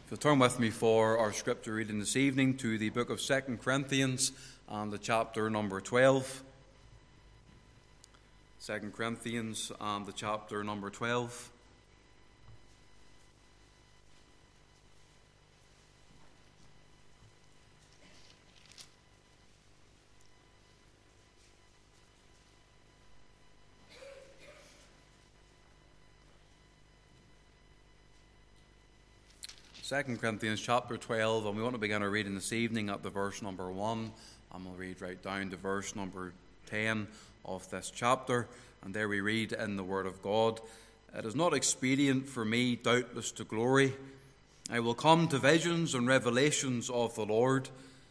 If you'll turn with me for our scripture reading this evening to the book of 2 Corinthians and the chapter number 12. 2 Corinthians and the chapter number 12. Second Corinthians chapter 12, and we want to begin our reading this evening at the verse number 1, and we'll read right down to verse number 10 of this chapter. And there we read in the Word of God, "It is not expedient for me, doubtless, to glory. I will come to visions and revelations of the Lord.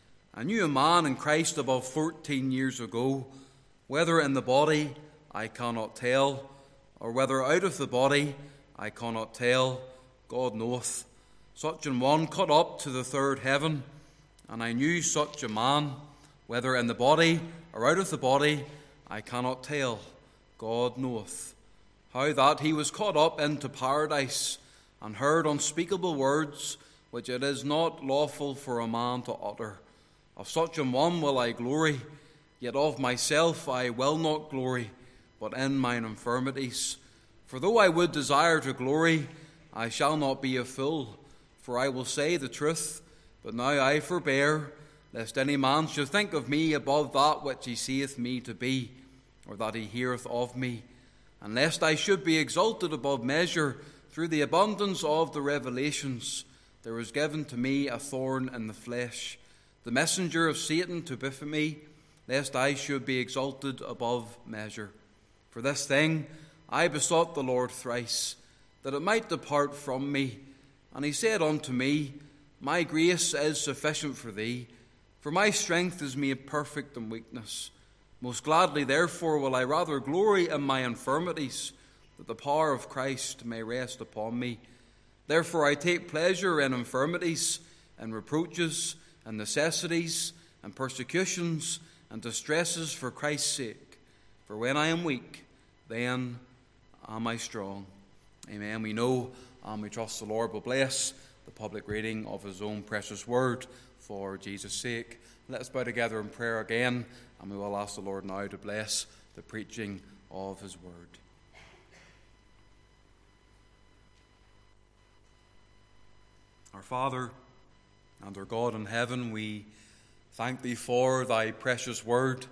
I knew a man in Christ above 14 years ago, whether in the body I cannot tell, or whether out of the body I cannot tell, God knoweth. Such an one caught up to the third heaven, and I knew such a man, whether in the body or out of the body, I cannot tell, God knoweth. How that he was caught up into paradise, and heard unspeakable words, which it is not lawful for a man to utter. Of such an one will I glory, yet of myself I will not glory, but in mine infirmities. For though I would desire to glory, I shall not be a fool. For I will say the truth, but now I forbear, lest any man should think of me above that which he seeth me to be, or that he heareth of me, and lest I should be exalted above measure through the abundance of the revelations. There was given to me a thorn in the flesh, the messenger of Satan to buffet me, lest I should be exalted above measure. For this thing I besought the Lord thrice, that it might depart from me. And he said unto me, My grace is sufficient for thee, for my strength is made perfect in weakness. Most gladly, therefore, will I rather glory in my infirmities, that the power of Christ may rest upon me. Therefore I take pleasure in infirmities, and reproaches, and necessities, and persecutions, and distresses for Christ's sake. For when I am weak, then am I strong." Amen. We know and we trust the Lord will bless the public reading of his own precious word for Jesus' sake. Let us bow together in prayer again, and we will ask the Lord now to bless the preaching of his word. Our Father and our God in heaven, we thank thee for thy precious word.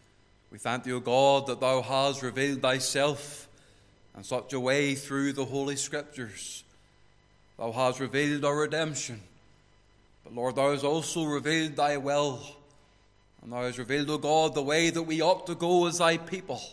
We thank thee, O God, that thou hast revealed thyself in such a way through the Holy Scriptures. Thou hast revealed our redemption, but Lord, thou hast also revealed thy will, and thou hast revealed, O God, the way that we ought to go as thy people.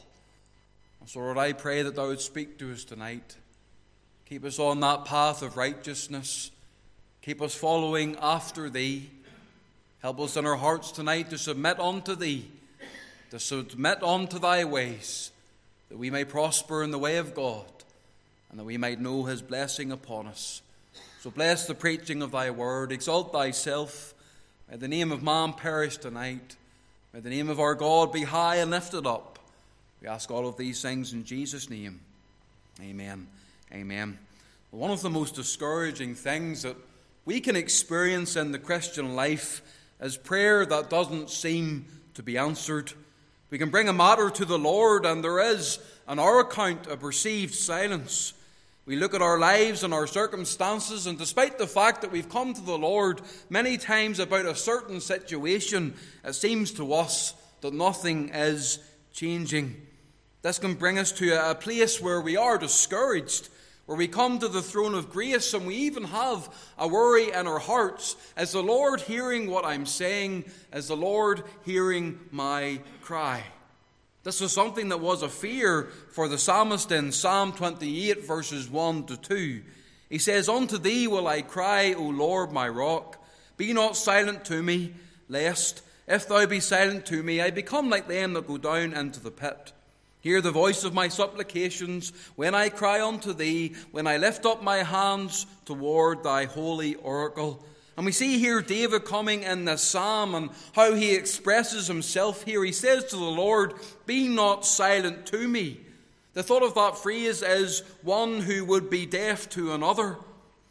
And so, Lord, I pray that thou would speak to us tonight. Keep us on that path of righteousness. Keep us following after thee. Help us in our hearts tonight to submit unto thee, to submit unto thy ways, that we may prosper in the way of God, and that we might know his blessing upon us. So bless the preaching of thy word. Exalt thyself. May the name of man perish tonight. May the name of our God be high and lifted up. We ask all of these things in Jesus' name. Amen. Amen. One of the most discouraging things that we can experience in the Christian life is prayer that doesn't seem to be answered. We can bring a matter to the Lord, and there is, on our account, a perceived silence. We look at our lives and our circumstances, and despite the fact that we've come to the Lord many times about a certain situation, it seems to us that nothing is changing. This can bring us to a place where we are discouraged, where we come to the throne of grace and we even have a worry in our hearts. Is the Lord hearing what I'm saying? Is the Lord hearing my cry? This is something that was a fear for the psalmist in Psalm 28, verses 1 to 2. He says, "Unto thee will I cry, O Lord, my rock. Be not silent to me, lest, if thou be silent to me, I become like them that go down into the pit. Hear the voice of my supplications when I cry unto thee, when I lift up my hands toward thy holy oracle." And we see here David coming in this psalm and how he expresses himself here. He says to the Lord, "Be not silent to me." The thought of that phrase is one who would be deaf to another.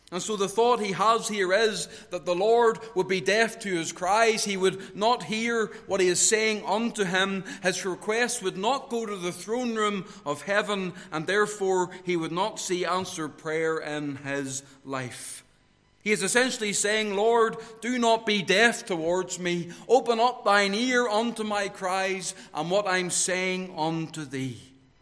And so the thought he has here is that the Lord would be deaf to his cries. He would not hear what he is saying unto him. His request would not go to the throne room of heaven, and therefore he would not see answered prayer in his life. He is essentially saying, Lord, do not be deaf towards me. Open up thine ear unto my cries and what I'm saying unto thee.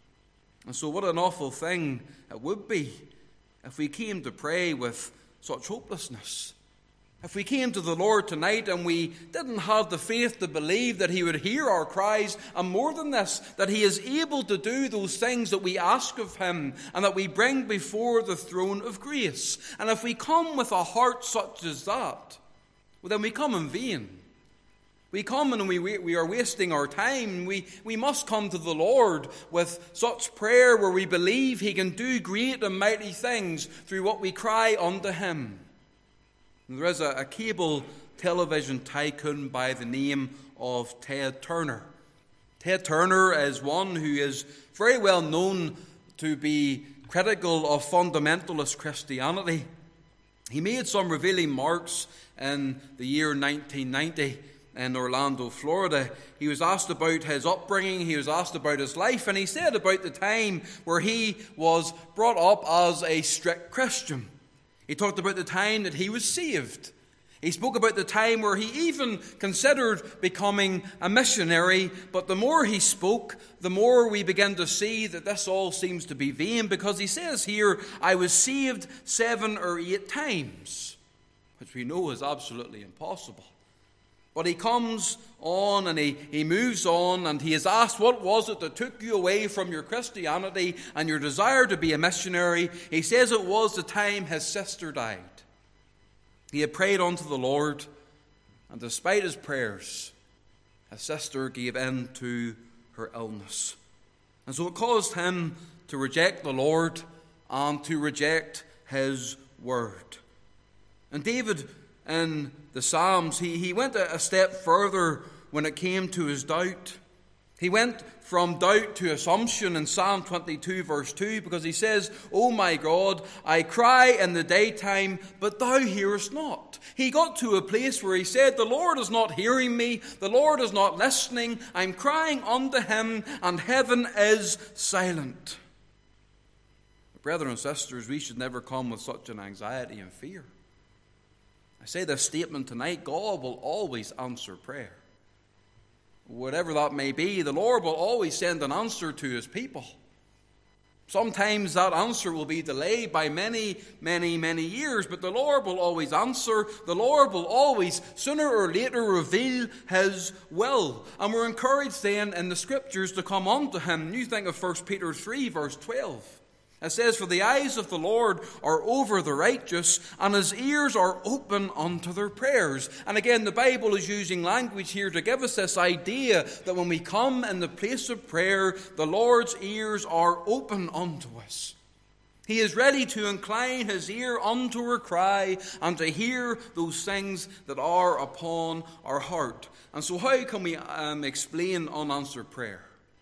And so what an awful thing it would be if we came to pray with such hopelessness. If we came to the Lord tonight and we didn't have the faith to believe that he would hear our cries, and more than this, that he is able to do those things that we ask of him and that we bring before the throne of grace. And if we come with a heart such as that, well, then we come in vain. We come and we are wasting our time. We must come to the Lord with such prayer where we believe he can do great and mighty things through what we cry unto him. And there is a cable television tycoon by the name of Ted Turner. Ted Turner is one who is very well known to be critical of fundamentalist Christianity. He made some revealing marks in the year 1990. In Orlando, Florida. He was asked about his upbringing, he was asked about his life, and he said about the time where he was brought up as a strict Christian. He talked about the time that he was saved. He spoke about the time where he even considered becoming a missionary, but the more he spoke, the more we begin to see that this all seems to be vain, because he says here, I was saved 7 or 8 times, which we know is absolutely impossible. But he comes on and he moves on, and he is asked, what was it that took you away from your Christianity and your desire to be a missionary? He says it was the time his sister died. He had prayed unto the Lord, and despite his prayers, his sister gave in to her illness. And so it caused him to reject the Lord and to reject his word. And David, in the Psalms, he went a step further when it came to his doubt. He went from doubt to assumption in Psalm 22 verse 2, because he says, O my God, I cry in the daytime, but thou hearest not. He got to a place where he said, the Lord is not hearing me, the Lord is not listening, I'm crying unto him, and heaven is silent. Brothers and sisters, we should never come with such an anxiety and fear. I say this statement tonight, God will always answer prayer. Whatever that may be, the Lord will always send an answer to his people. Sometimes that answer will be delayed by many, many, many years, but the Lord will always answer. The Lord will always, sooner or later, reveal his will. And we're encouraged then in the Scriptures to come unto him. You think of 1 Peter 3, verse 12. It says, for the eyes of the Lord are over the righteous, and his ears are open unto their prayers. And again, the Bible is using language here to give us this idea that when we come in the place of prayer, the Lord's ears are open unto us. He is ready to incline his ear unto our cry and to hear those things that are upon our heart. And so how can we explain unanswered prayer?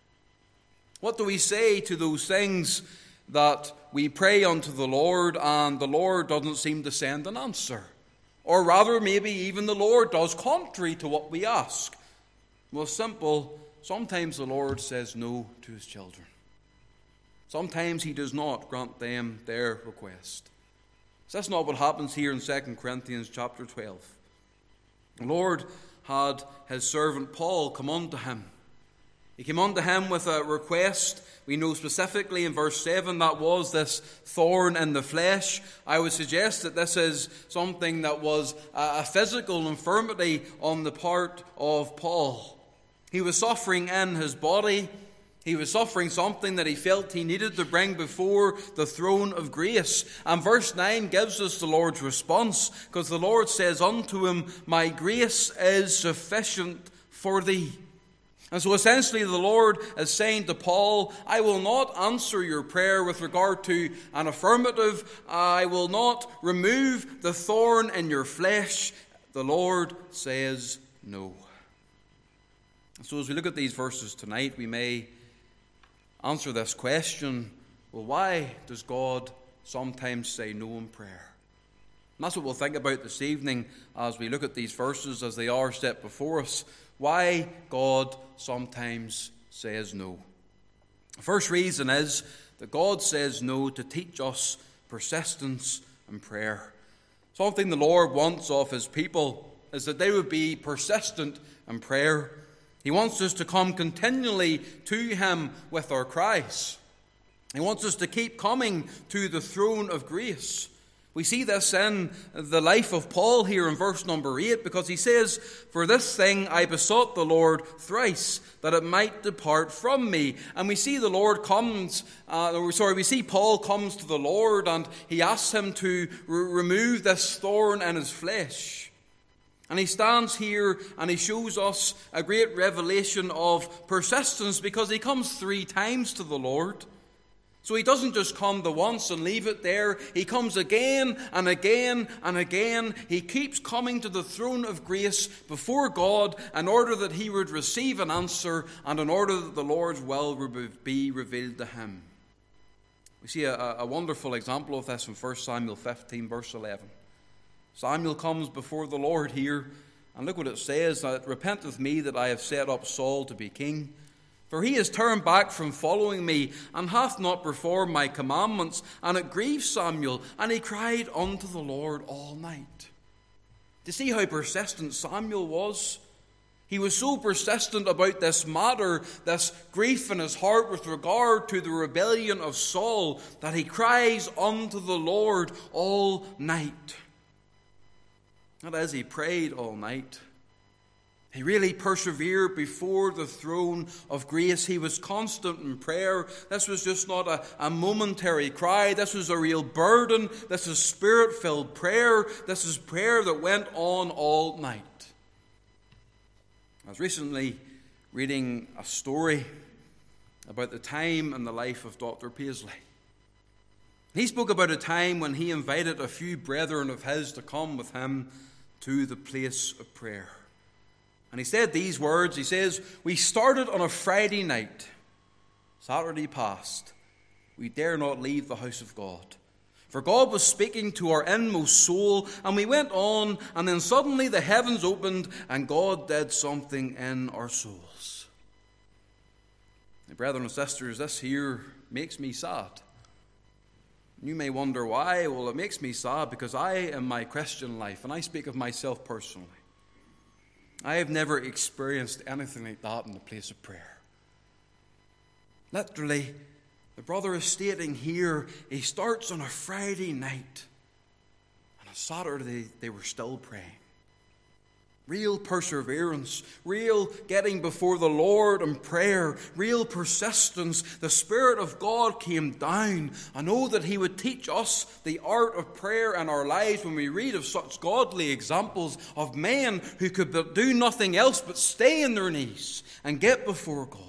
What do we say to those things that we pray unto the Lord and the Lord doesn't seem to send an answer? Or rather, maybe even the Lord does contrary to what we ask. Well, simple, sometimes the Lord says no to his children. Sometimes he does not grant them their request. So that's not what happens here in 2 Corinthians chapter 12. The Lord had his servant Paul come unto him. He came unto him with a request. We know specifically in verse 7 that was this thorn in the flesh. I would suggest that this is something that was a physical infirmity on the part of Paul. He was suffering in his body. He was suffering something that he felt he needed to bring before the throne of grace. And verse 9 gives us the Lord's response, because the Lord says unto him, my grace is sufficient for thee. And so essentially the Lord is saying to Paul, I will not answer your prayer with regard to an affirmative. I will not remove the thorn in your flesh. The Lord says no. And so as we look at these verses tonight, we may answer this question, well, why does God sometimes say no in prayer? And that's what we'll think about this evening as we look at these verses as they are set before us. Why God sometimes says no. The first reason is that God says no to teach us persistence and prayer. Something the Lord wants of his people is that they would be persistent in prayer. He wants us to come continually to him with our cries. He wants us to keep coming to the throne of grace. We see this in the life of Paul here in verse number 8, because he says, "For this thing I besought the Lord thrice, that it might depart from me." And we see Paul comes to the Lord, and he asks him to remove this thorn in his flesh. And he stands here and he shows us a great revelation of persistence, because he comes 3 times to the Lord. So he doesn't just come the once and leave it there. He comes again and again and again. He keeps coming to the throne of grace before God in order that he would receive an answer and in order that the Lord's will would be revealed to him. We see a wonderful example of this in 1 Samuel 15, verse 11. Samuel comes before the Lord here, and look what it says: "It repenteth me that I have set up Saul to be king. For he has turned back from following me, and hath not performed my commandments. And it grieved Samuel, and he cried unto the Lord all night." Do you see how persistent Samuel was? He was so persistent about this matter, this grief in his heart with regard to the rebellion of Saul, that he cries unto the Lord all night. That is, he prayed all night. He really persevered before the throne of grace. He was constant in prayer. This was just not a momentary cry. This was a real burden. This is spirit-filled prayer. This is prayer that went on all night. I was recently reading a story about the time and the life of Dr. Paisley. He spoke about a time when he invited a few brethren of his to come with him to the place of prayer. And he said these words. He says, "We started on a Friday night. Saturday passed. We dare not leave the house of God. For God was speaking to our inmost soul, and we went on, and then suddenly the heavens opened, and God did something in our souls." My brethren and sisters, this here makes me sad. You may wonder why. Well, it makes me sad because I, in my Christian life, and I speak of myself personally, I have never experienced anything like that in the place of prayer. Literally, the brother is stating here, he starts on a Friday night, and on Saturday they were still praying. Real perseverance, real getting before the Lord in prayer, real persistence. The Spirit of God came down. I know that he would teach us the art of prayer in our lives when we read of such godly examples of men who could do nothing else but stay on their knees and get before God.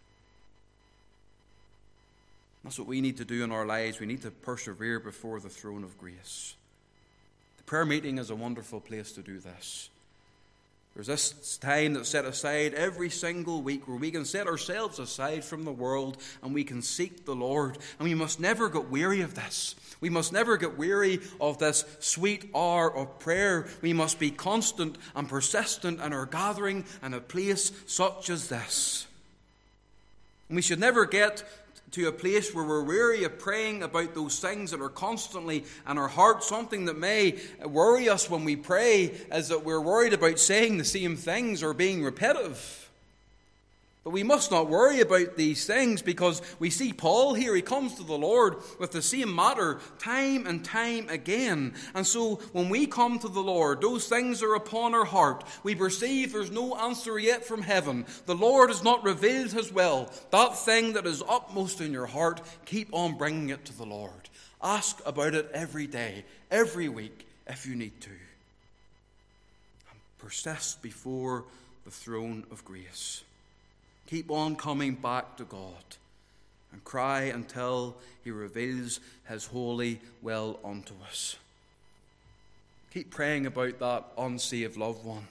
That's what we need to do in our lives. We need to persevere before the throne of grace. The prayer meeting is a wonderful place to do this. There's this time that's set aside every single week where we can set ourselves aside from the world and we can seek the Lord. And we must never get weary of this. We must never get weary of this sweet hour of prayer. We must be constant and persistent in our gathering in a place such as this. And we should never get to a place where we're weary of praying about those things that are constantly in our heart. Something that may worry us when we pray is that we're worried about saying the same things or being repetitive. But we must not worry about these things, because we see Paul here, he comes to the Lord with the same matter time and time again. And so when we come to the Lord, those things are upon our heart. We perceive there's no answer yet from heaven. The Lord has not revealed his will. That thing that is upmost in your heart, keep on bringing it to the Lord. Ask about it every day, every week, if you need to. And persist before the throne of grace. Keep on coming back to God and cry until he reveals his holy will unto us. Keep praying about that unsaved loved one.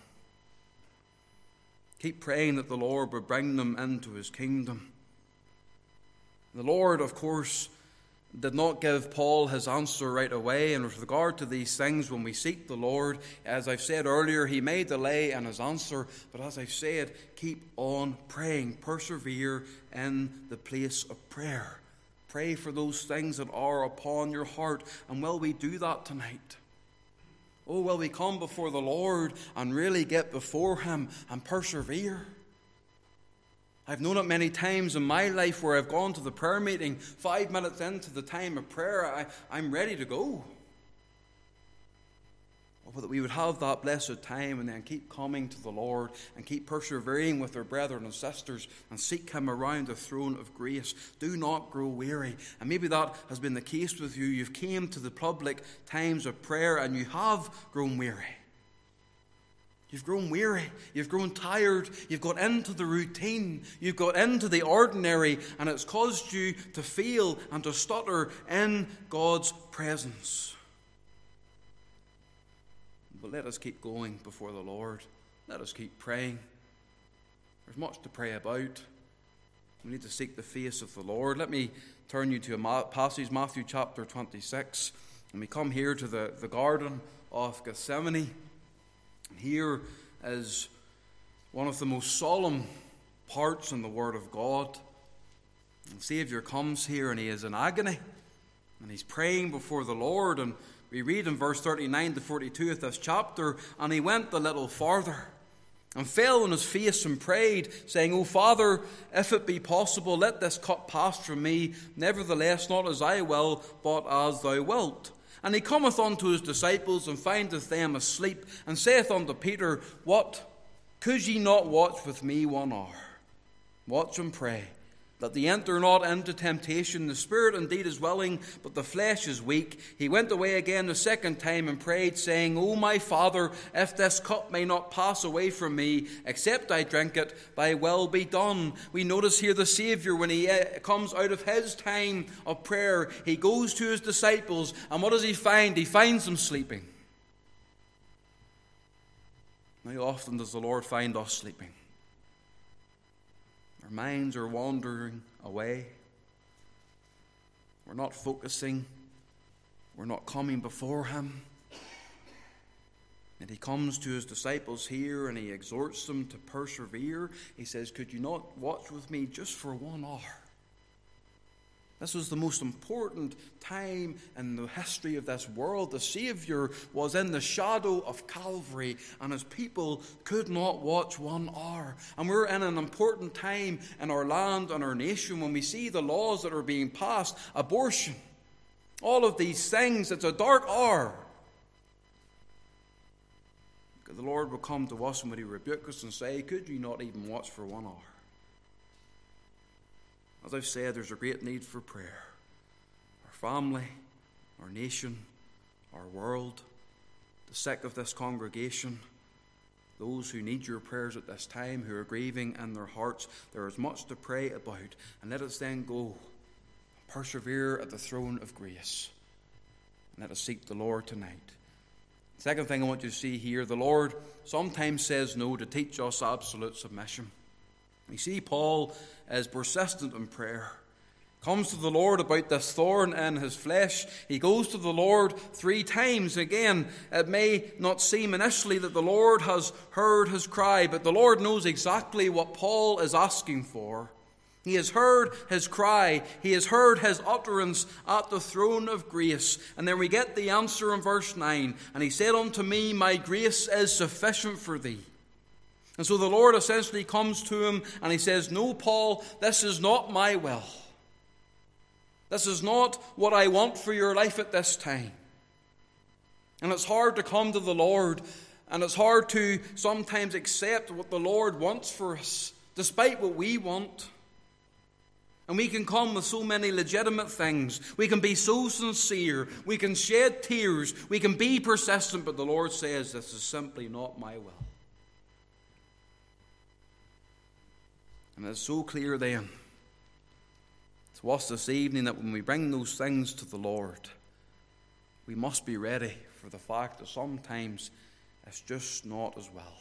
Keep praying that the Lord will bring them into his kingdom. The Lord, of course, did not give Paul his answer right away. And with regard to these things, when we seek the Lord, as I've said earlier, he may delay in his answer. But as I've said, keep on praying. Persevere in the place of prayer. Pray for those things that are upon your heart. And will we do that tonight? Oh, will we come before the Lord and really get before him and persevere? I've known it many times in my life where I've gone to the prayer meeting 5 minutes into the time of prayer, I'm ready to go. Oh, that we would have that blessed time and then keep coming to the Lord and keep persevering with our brethren and sisters and seek him around the throne of grace. Do not grow weary. And maybe that has been the case with you. You've came to the public times of prayer and you have grown weary. You've grown weary. You've grown tired. You've got into the routine. You've got into the ordinary, and it's caused you to feel and to stutter in God's presence. But let us keep going before the Lord. Let us keep praying. There's much to pray about. We need to seek the face of the Lord. Let me turn you to a passage, Matthew chapter 26. And we come here to the Garden of Gethsemane. Here is one of the most solemn parts in the Word of God. The Savior comes here and he is in agony. And he's praying before the Lord. And we read in verse 39 to 42 of this chapter, and he went a little farther and fell on his face and prayed, saying, O Father, if it be possible, let this cup pass from me. Nevertheless, not as I will, but as thou wilt. And he cometh unto his disciples, and findeth them asleep, and saith unto Peter, What? Could ye not watch with me 1 hour? Watch and pray, that ye enter not into temptation. The spirit indeed is willing, but the flesh is weak. He went away again the second time and prayed, saying, O my Father, if this cup may not pass away from me, except I drink it, thy will be done. We notice here the Saviour, when he comes out of his time of prayer, he goes to his disciples, and what does he find? He finds them sleeping. How often does the Lord find us sleeping? Our minds are wandering away. We're not focusing. We're not coming before him. And he comes to his disciples here and he exhorts them to persevere. He says, Could you not watch with me just for 1 hour? This was the most important time in the history of this world. The Savior was in the shadow of Calvary, and his people could not watch 1 hour. And we're in an important time in our land and our nation when we see the laws that are being passed, abortion, all of these things. It's a dark hour. The Lord will come to us and would he rebuke us and say, Could you not even watch for 1 hour? As I've said, there's a great need for prayer. Our family, our nation, our world, the sick of this congregation, those who need your prayers at this time, who are grieving in their hearts. There is much to pray about. And let us then go, persevere at the throne of grace. And let us seek the Lord tonight. Second thing I want you to see here, the Lord sometimes says no to teach us absolute submission. You see, Paul is persistent in prayer. Comes to the Lord about this thorn in his flesh. He goes to the Lord 3 times. Again, it may not seem initially that the Lord has heard his cry, but the Lord knows exactly what Paul is asking for. He has heard his cry. He has heard his utterance at the throne of grace. And then we get the answer in verse 9. And he said unto me, My grace is sufficient for thee. And so the Lord essentially comes to him and he says, No, Paul, this is not my will. This is not what I want for your life at this time. And it's hard to come to the Lord, and it's hard to sometimes accept what the Lord wants for us, despite what we want. And we can come with so many legitimate things. We can be so sincere. We can shed tears. We can be persistent. But the Lord says, This is simply not my will. And it's so clear then to us this evening that when we bring those things to the Lord, we must be ready for the fact that sometimes it's just not as well.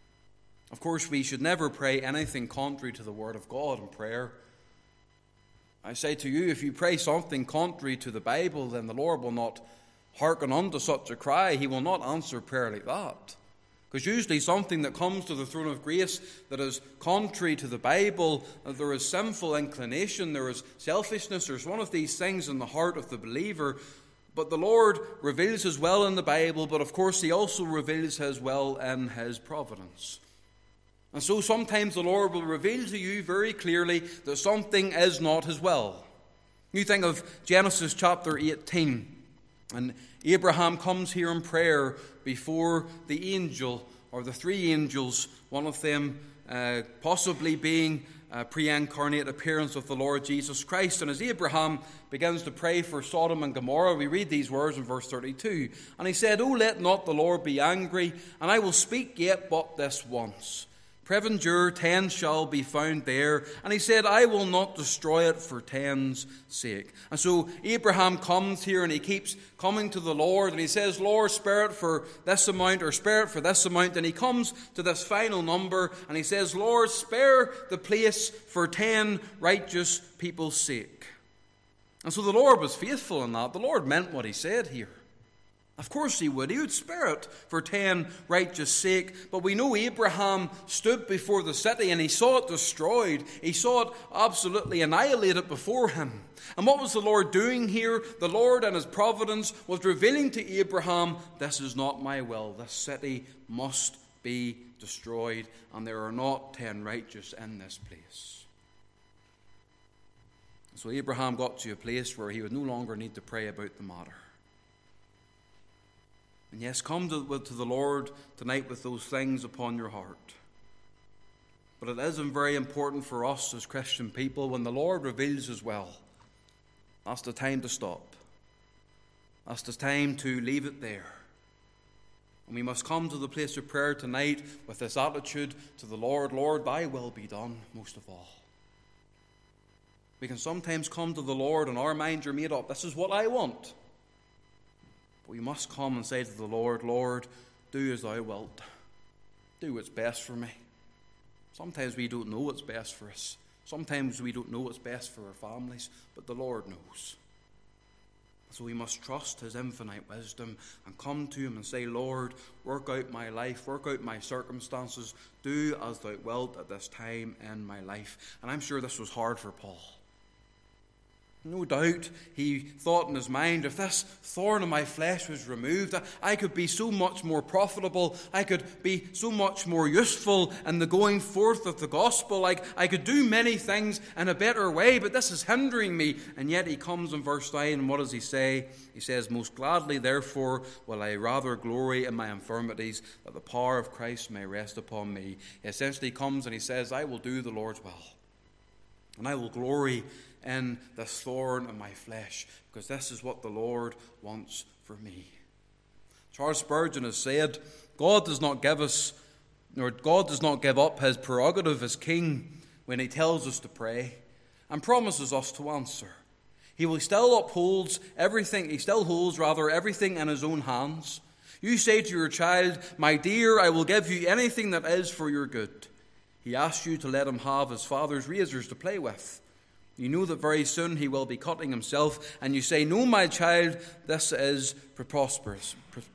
Of course, we should never pray anything contrary to the Word of God in prayer. I say to you, if you pray something contrary to the Bible, then the Lord will not hearken unto such a cry. He will not answer prayer like that. Because usually something that comes to the throne of grace that is contrary to the Bible, there is sinful inclination, there is selfishness, there's one of these things in the heart of the believer. But the Lord reveals His will in the Bible, but of course He also reveals His will in His providence. And so sometimes the Lord will reveal to you very clearly that something is not His will. You think of Genesis chapter 18, and Abraham comes here in prayer before the angel, or the three angels, one of them possibly being a pre-incarnate appearance of the Lord Jesus Christ. And as Abraham begins to pray for Sodom and Gomorrah, we read these words in verse 32. And he said, O let not the Lord be angry, and I will speak yet but this once. Peradventure 10 shall be found there. And he said, I will not destroy it for 10's sake. And so Abraham comes here and he keeps coming to the Lord and he says, Lord, spare it for this amount or spare it for this amount. And he comes to this final number and he says, Lord, spare the place for 10 righteous people's sake. And so the Lord was faithful in that. The Lord meant what He said here. Of course He would. He would spare it for 10 righteous sake. But we know Abraham stood before the city and he saw it destroyed. He saw it absolutely annihilated before him. And what was the Lord doing here? The Lord in His providence was revealing to Abraham, this is not my will. This city must be destroyed, and there are not 10 righteous in this place. So Abraham got to a place where he would no longer need to pray about the matter. And yes, come to the Lord tonight with those things upon your heart. But it is very important for us as Christian people, when the Lord reveals His will, that's the time to stop. That's the time to leave it there. And we must come to the place of prayer tonight with this attitude to the Lord, Lord, Thy will be done most of all. We can sometimes come to the Lord and our minds are made up. This is what I want. We must come and say to the Lord, Lord, do as Thou wilt. Do what's best for me. Sometimes we don't know what's best for us. Sometimes we don't know what's best for our families, but the Lord knows. So we must trust His infinite wisdom and come to Him and say, Lord, work out my life, work out my circumstances. Do as Thou wilt at this time in my life. And I'm sure this was hard for Paul. No doubt he thought in his mind, if this thorn in my flesh was removed, I could be so much more profitable. I could be so much more useful in the going forth of the gospel. I could do many things in a better way, but this is hindering me. And yet he comes in verse 9, and what does he say? He says, most gladly, therefore, will I rather glory in my infirmities, that the power of Christ may rest upon me. He essentially comes and he says, I will do the Lord's will. And I will glory in this thorn in my flesh, because this is what the Lord wants for me. Charles Spurgeon has said, God does not give up His prerogative as king when He tells us to pray and promises us to answer. He still holds everything in His own hands. You say to your child, my dear, I will give you anything that is for your good. He asks you to let him have his father's razors to play with. You know that very soon he will be cutting himself, and you say, no, my child, this is preposterous.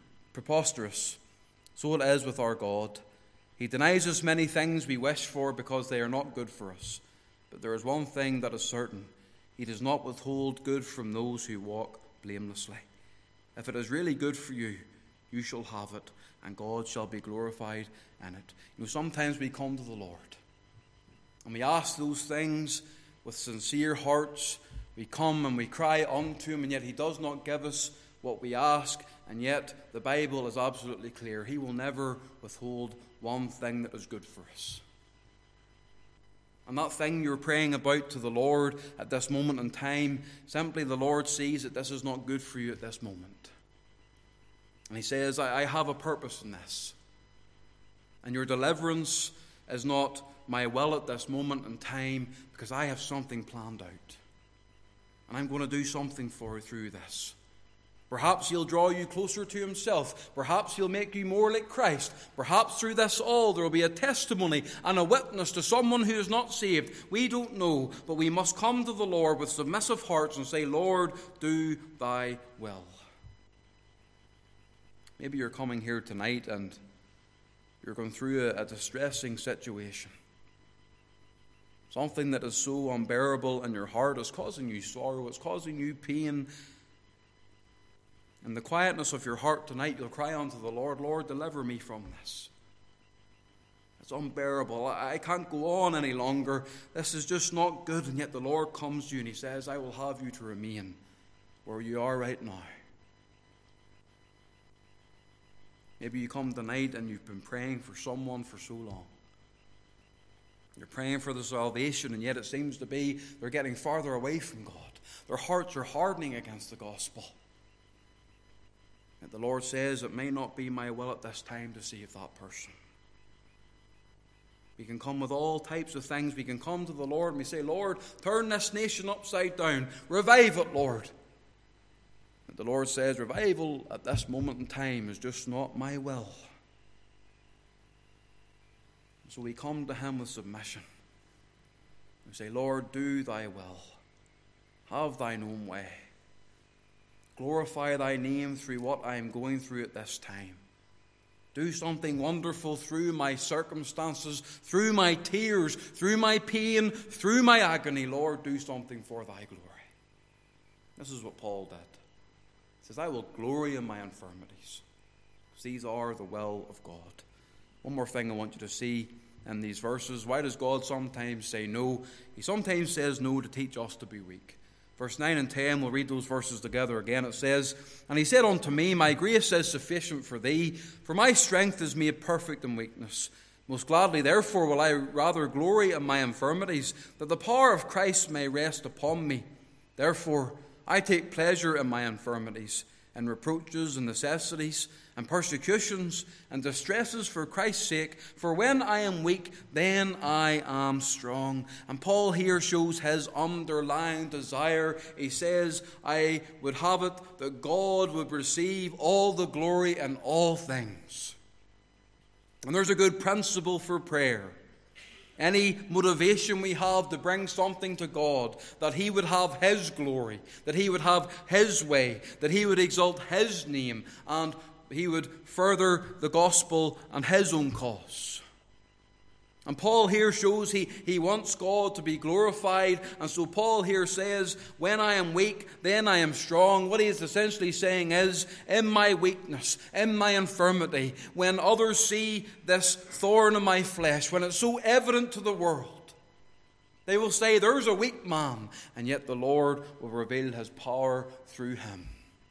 So it is with our God. He denies us many things we wish for because they are not good for us. But there is one thing that is certain. He does not withhold good from those who walk blamelessly. If it is really good for you, you shall have it, and God shall be glorified in it. Sometimes we come to the Lord, and we ask those things with sincere hearts. We come and we cry unto Him, and yet He does not give us what we ask, and yet the Bible is absolutely clear. He will never withhold one thing that is good for us. And that thing you're praying about to the Lord at this moment in time, simply the Lord sees that this is not good for you at this moment. And He says, I have a purpose in this. And your deliverance is not my will at this moment in time, because I have something planned out. And I'm going to do something for you through this. Perhaps he'll draw you closer to himself. Perhaps he'll make you more like Christ. Perhaps through this all there will be a testimony and a witness to someone who is not saved. We don't know, but we must come to the Lord with submissive hearts and say, Lord, do thy will. Maybe you're coming here tonight and you're going through a distressing situation. Something that is so unbearable in your heart is causing you sorrow, it's causing you pain. In the quietness of your heart tonight, you'll cry unto the Lord, Lord, deliver me from this. It's unbearable. I can't go on any longer. This is just not good. And yet the Lord comes to you and he says, I will have you to remain where you are right now. Maybe you come tonight and you've been praying for someone for so long. You're praying for the salvation, and yet it seems to be they're getting farther away from God. Their hearts are hardening against the gospel. And the Lord says, it may not be my will at this time to save that person. We can come with all types of things. We can come to the Lord and we say, Lord, turn this nation upside down. Revive it, Lord. And the Lord says, revival at this moment in time is just not my will. So we come to him with submission. We say, Lord, do thy will. Have thine own way. Glorify thy name through what I am going through at this time. Do something wonderful through my circumstances, through my tears, through my pain, through my agony. Lord, do something for thy glory. This is what Paul did. He says, I will glory in my infirmities. These are the will of God. One more thing I want you to see in these verses. Why does God sometimes say no? He sometimes says no to teach us to be weak. Verse 9 and 10, we'll read those verses together again. It says, And he said unto me, My grace is sufficient for thee, for my strength is made perfect in weakness. Most gladly, therefore, will I rather glory in my infirmities, that the power of Christ may rest upon me. Therefore, I take pleasure in my infirmities, and reproaches and necessities, and persecutions and distresses for Christ's sake. For when I am weak, then I am strong. And Paul here shows his underlying desire. He says, I would have it that God would receive all the glory in all things. And there's a good principle for prayer. Any motivation we have to bring something to God, that he would have his glory, that he would have his way, that he would exalt his name, and he would further the gospel and his own cause. And Paul here shows he wants God to be glorified. And so Paul here says, when I am weak, then I am strong. What he is essentially saying is, in my weakness, in my infirmity, when others see this thorn in my flesh, when it's so evident to the world, they will say, there's a weak man. And yet the Lord will reveal his power through him.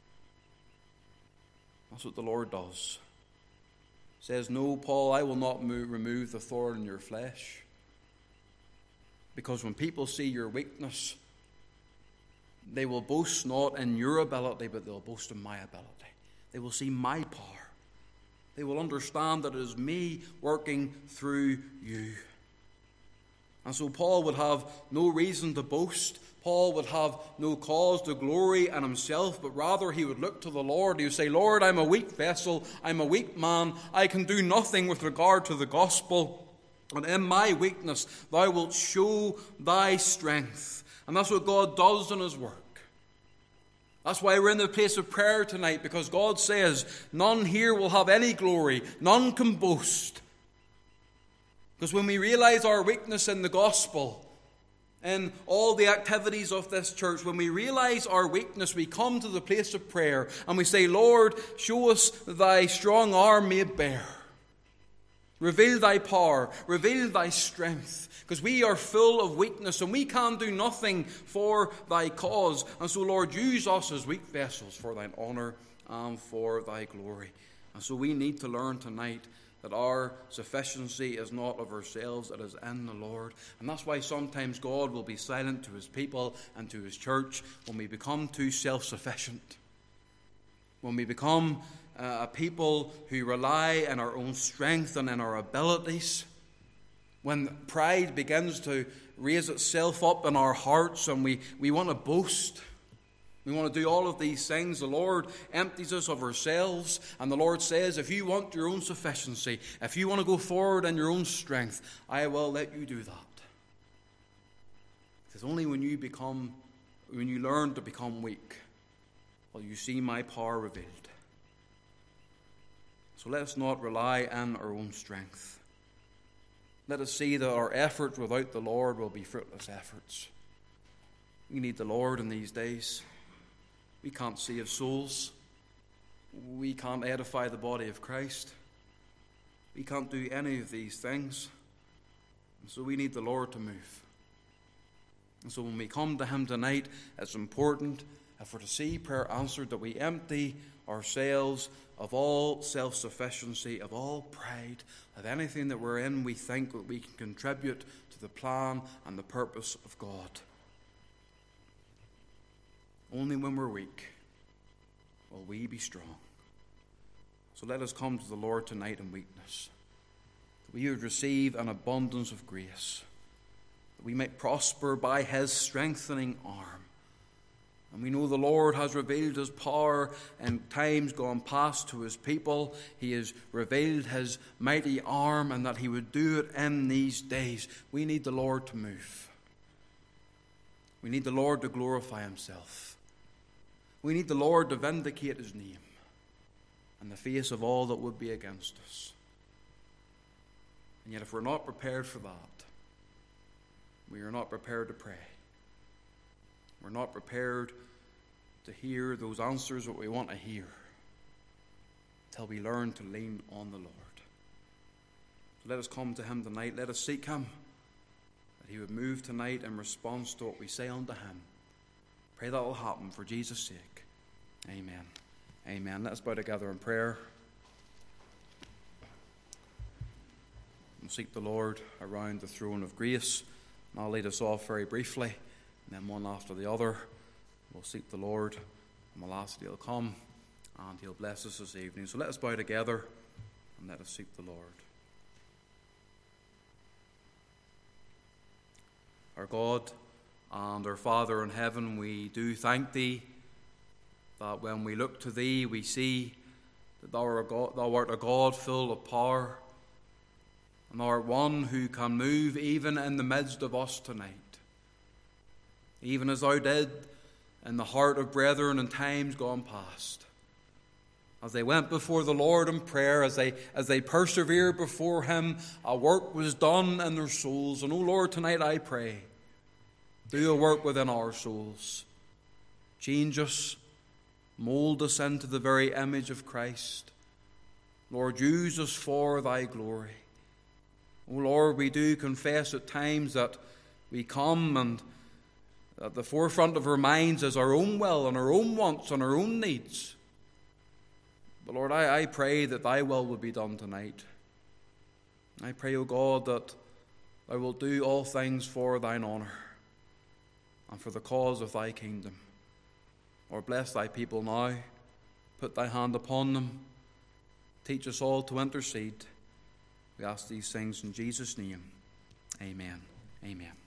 That's what the Lord does. He says, no, Paul, I will not remove the thorn in your flesh. Because when people see your weakness, they will boast not in your ability, but they'll boast in my ability. They will see my power. They will understand that it is me working through you. And so Paul would have no reason to boast. Paul would have no cause to glory in himself, but rather he would look to the Lord. He would say, Lord, I'm a weak vessel. I'm a weak man. I can do nothing with regard to the gospel. And in my weakness, thou wilt show thy strength. And that's what God does in his work. That's why we're in the place of prayer tonight, because God says, none here will have any glory. None can boast. Because when we realize our weakness in the gospel, in all the activities of this church, when we realize our weakness, we come to the place of prayer and we say, Lord, show us thy strong arm made bare. Reveal thy power, reveal thy strength, because we are full of weakness and we can do nothing for thy cause. And so, Lord, use us as weak vessels for thine honor and for thy glory. And so we need to learn tonight that our sufficiency is not of ourselves, it is in the Lord. And that's why sometimes God will be silent to his people and to his church when we become too self-sufficient. When we become a people who rely on our own strength and in our abilities. When pride begins to raise itself up in our hearts and we want to boast. We want to do all of these things. The Lord empties us of ourselves, and the Lord says, if you want your own sufficiency, if you want to go forward in your own strength, I will let you do that. It's only when you learn to become weak, will you see my power revealed. So let us not rely on our own strength. Let us see that our efforts without the Lord will be fruitless efforts. We need the Lord in these days. We can't save souls. We can't edify the body of Christ. We can't do any of these things. And so we need the Lord to move. And so when we come to Him tonight, it's important, if we're to see prayer answered, that we empty ourselves of all self-sufficiency, of all pride, of anything that we're in we think that we can contribute to the plan and the purpose of God. Only when we're weak will we be strong. So let us come to the Lord tonight in weakness, that we would receive an abundance of grace, that we might prosper by His strengthening arm. And we know the Lord has revealed His power in times gone past to His people. He has revealed His mighty arm, and that He would do it in these days. We need the Lord to move. We need the Lord to glorify Himself. We need the Lord to vindicate His name in the face of all that would be against us. And yet if we're not prepared for that, we are not prepared to pray. We're not prepared to hear those answers that we want to hear till we learn to lean on the Lord. So let us come to Him tonight. Let us seek Him, that He would move tonight in response to what we say unto Him. Pray that will happen for Jesus' sake. Amen. Amen. Let us bow together in prayer. We'll seek the Lord around the throne of grace. And I'll lead us off very briefly, and then one after the other. We'll seek the Lord, and we'll ask that He'll come and He'll bless us this evening. So let us bow together and let us seek the Lord. Our God and our Father in heaven, we do thank Thee that when we look to Thee, we see that Thou art a God full of power, and Thou art one who can move even in the midst of us tonight. Even as Thou did in the heart of brethren in times gone past. As they went before the Lord in prayer, as they persevered before Him, a work was done in their souls. And, O Lord, tonight I pray, do a work within our souls. Change us, mold us into the very image of Christ. Lord, use us for Thy glory. O Lord, we do confess at times that we come and at the forefront of our minds is our own will and our own wants and our own needs. But Lord, I pray that Thy will be done tonight. I pray, O God, that Thou wilt do all things for Thine honour and for the cause of Thy kingdom. Lord, bless Thy people now. Put Thy hand upon them. Teach us all to intercede. We ask these things in Jesus' name. Amen. Amen.